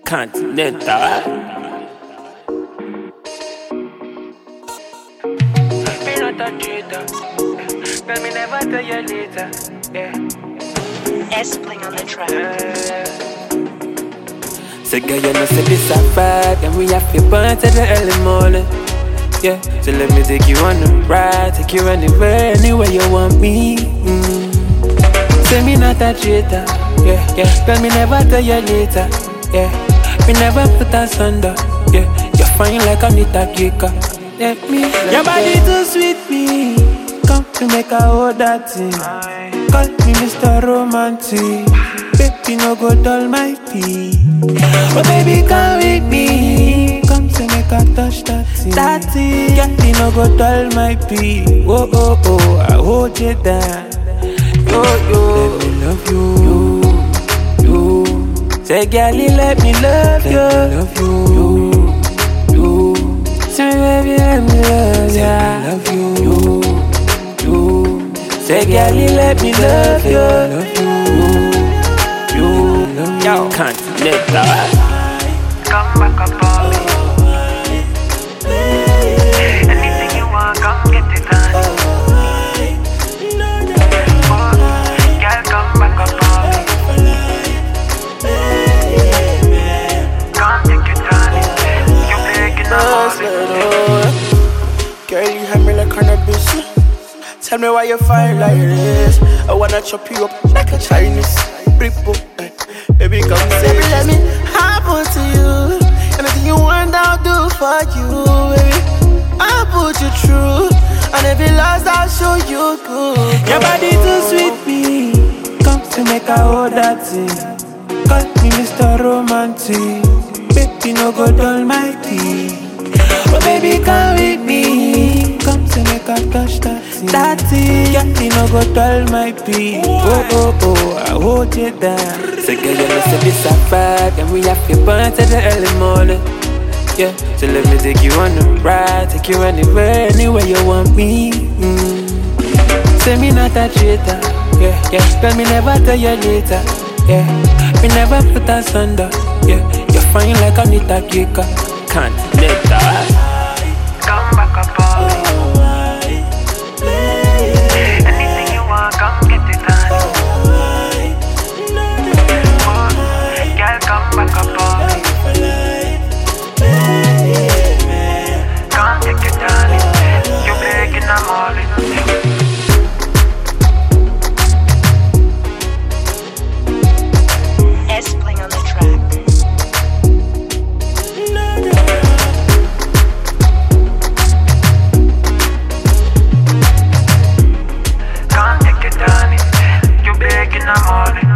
Continental. Me not a cheater. Tell me never tell you later. Yeah. S-Pling on the track. Say girl, you know say this a fight, and we have to burn till the early morning. Yeah, so let me take you on the ride, take you anywhere, anywhere you want me. Say me not a traitor. Yeah, yeah. Tell me never tell you later. Yeah, we never put us under. Yeah, you're fine like Anita Kika. Let me. Your body too sweet me. Come to make a hold that thing. Call me Mr. Romantic. Baby, no go dull my pee. Oh baby, come with me. Come to make a touch that thing. That thing. Baby, no go dull my pee. Oh oh oh, I hold you down. Yo yo, let me love you. Say, girlie, let me love you. Let me love you. Say, baby, let me love you. Say, love you. Say, girlie, let me love you. Yo, Continental. Come back up on me. Anything you want, come get it done. Girl, come back up on me. Can't take it down. You breaking up Girl, you have me like cannabis. Tell me why you fire like this. I wanna chop you up like a Chinese. Ripple, baby, come say, baby, let me happen to you. Anything you want, I'll do for you, baby. I'll put you through, and if you lost, I'll show you good. Your body too sweet me. Come to make a hold that thing. Call me Mr. Romantic. Baby, no go dull my pee. Oh baby, come with me. Come to make a touch that thing. That thing. Baby, no go dull my pee. Oh oh oh, I hold you down. Say girl, you know say this a fight, and we have to burn till the early morning. Yeah, so let me take you on the ride, take you anywhere, anywhere you want me. Say me not a traitor. Yeah, yeah. Tell me never tell you later. Yeah, we never put us under. Yeah, you're fine like Anita Kika. Continental. Come back up on me. Anything you want, come get it done. Girl, come back up on me. Can't take it down. You breaking them all in. S-Pling on the track. Can't take it down. You breaking them all in.